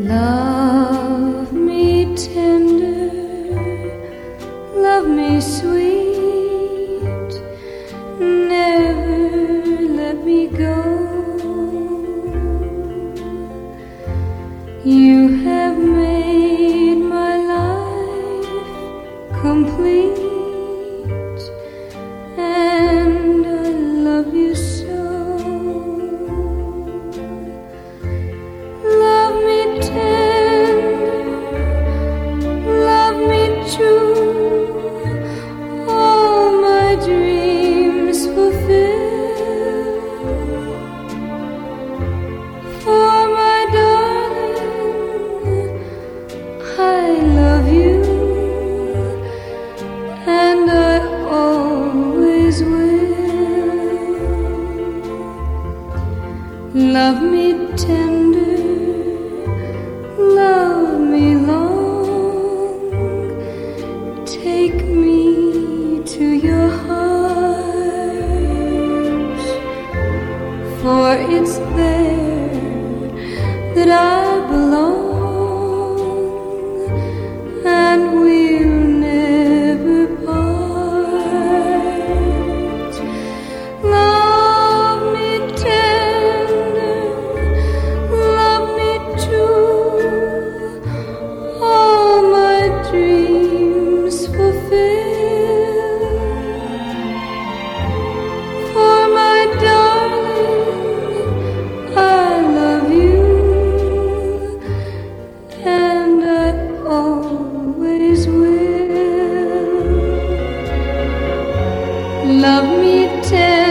Love me tender, love me sweet, never let me go. You have made my life complete, and I love you so. Love me tender, love me true, all my dreams fulfill. For my darling, I love you, and I always will. Love me tender, love me long, take me to your heart, for it's there that I belong, and we'll never part. Love me tender, love me true, all my dreams fulfill. For my darling, I love you, and I always will. Love me tender,